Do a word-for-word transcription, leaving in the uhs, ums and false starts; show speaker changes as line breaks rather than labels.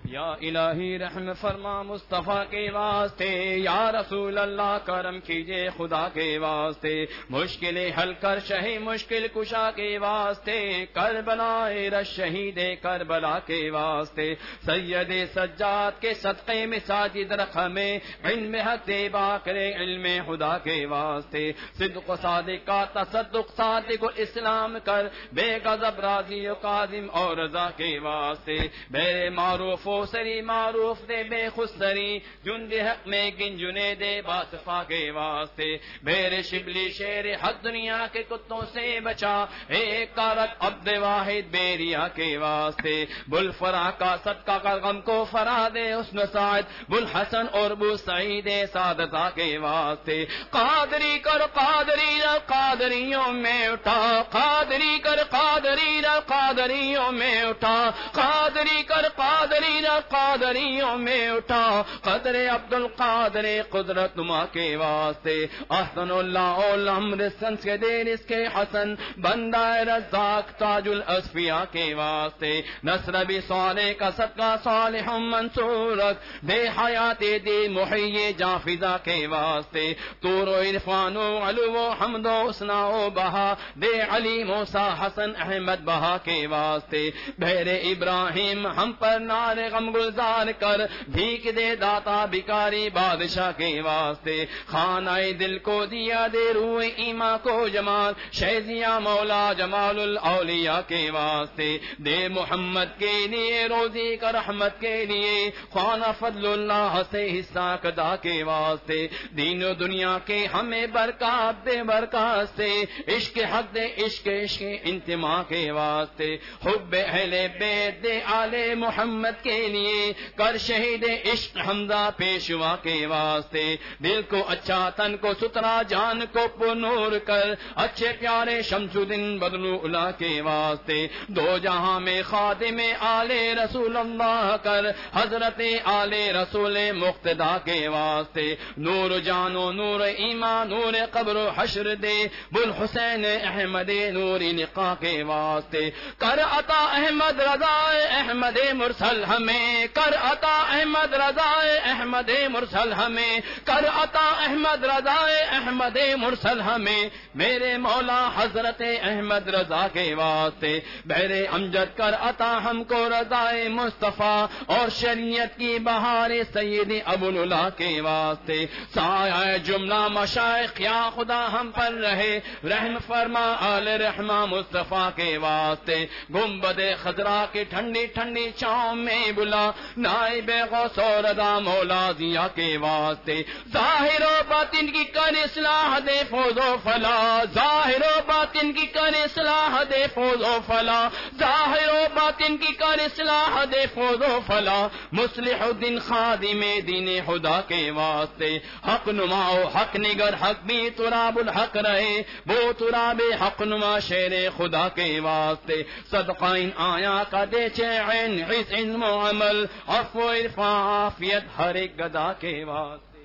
یا الہی رحم فرما مصطفیٰ کے واسطے، یا رسول اللہ کرم کیجئے خدا کے واسطے، مشکلیں حل کر شہی مشکل کشا کے واسطے، کربلا رش شہید کربلا کے واسطے، سید سجاد کے صدقے میں ساجد رکھ ہمیں، علم حق دے باقر علم خدا کے واسطے، صدق و صادق کا تصدق صادق و اسلام کر، بے غضب راضی و کاظم اور رضا کے واسطے، میرے معروف و سری معروف دے بے خسری، جن دے حق میں گنجنے دے باصفا کے واسطے، میرے شبلی شیر حق دنیا کے کتوں سے بچا، ایک کارک عبد واحد بیریا کے واسطے، بل فرا کا صدقہ کا غم کو فرا دے حسن سعد، بل حسن اور بو سعید سعادتا کے واسطے، قادری کر قادری را قادریوں میں اٹھا، قادری کر قادری را قادریوں میں اٹھا، قادری کر قادری را قادریوں میں اٹھا، قدر عبد القادر قدرت نما کے واسطے، احسن اللہ الامر سنس کے دیر اس کے حسن، بندہ رزاق تاج الاسفیاء کے واسطے، نصر بھی صالح کا صدقہ صالح منصور، دے حیات دے محیی جافزہ کے واسطے، طور و عرفان و علو و حمد و حسنا و بہا، دے علی موسیٰ حسن احمد بہا کے واسطے، بہر ابراہیم ہم پر نار غم گلزار کر، بھیک دے داتا بھکاری بادشاہ کے واسطے، خانہ دل کو دیا دے روح ایمان کو جمال، شہزیاں مولا جمال الاولیاء کے واسطے، دے محمد کے لیے روزی کا رحمت کے لیے، خانہ فضل اللہ سے حصہ قدا کے واسطے، دین و دنیا کے ہمیں برکات دے برکات سے، عشق حق دے عشق عشق انتماء کے واسطے، حب اہل بیت دے آل محمد کے لیے، کر شہید عشق حمزہ پیشوا کے واسطے، دل کو اچھا تن کو سترا جان کو پنور کر، اچھے پیارے شمس الدین بدلو الا کے واسطے، دو جہاں میں خادم آل رسول اللہ کر، حضرت آل رسول مقتدا کے واسطے، نور جانو نور ایمان نور قبر و حشر دے، بل حسین احمد نور نقا کے واسطے، کر عطا احمد رضا احمد مرسل ہمیں، کر عطا احمد رضا احمد مرسل ہمیں، کر عطا احمد رضا احمد مرسل ہمیں، میرے مولا حضرت احمد رضا کے واسطے، بہر امجد کر عطا ہم کو رضا مصطفیٰ اور شریعت کی بہار سید ابو العلا کے واسطے، سایہ جملہ مشائخ یا خدا ہم پر رہے، رحم فرما آل رحمہ مصطفیٰ کے واسطے، گنبد خضرا کی ٹھنڈی ٹھنڈی چھاؤں میں بلا، نائب غوث و رضا مولا ضیا کے واسطے، ظاہر و باطن کی کر اصلاح دے فوز و فلاح، ظاہر و باطن کی کر اصلاح دے فوز و فلاح، ظاہر و باطن کی کر اصلاح دے فوز و فلاح، مصلح الدین خادم دین خدا کے واسطے، حق نماؤ حق نگر حق بھی تراب الحق رہے، وہ تراب حق نما شیر خدا کے واسطے، صدقہ ان آیا کا دے چین عز علم و عمل، عفو عرفان عافیت ہر ایک گدا کے واسطے۔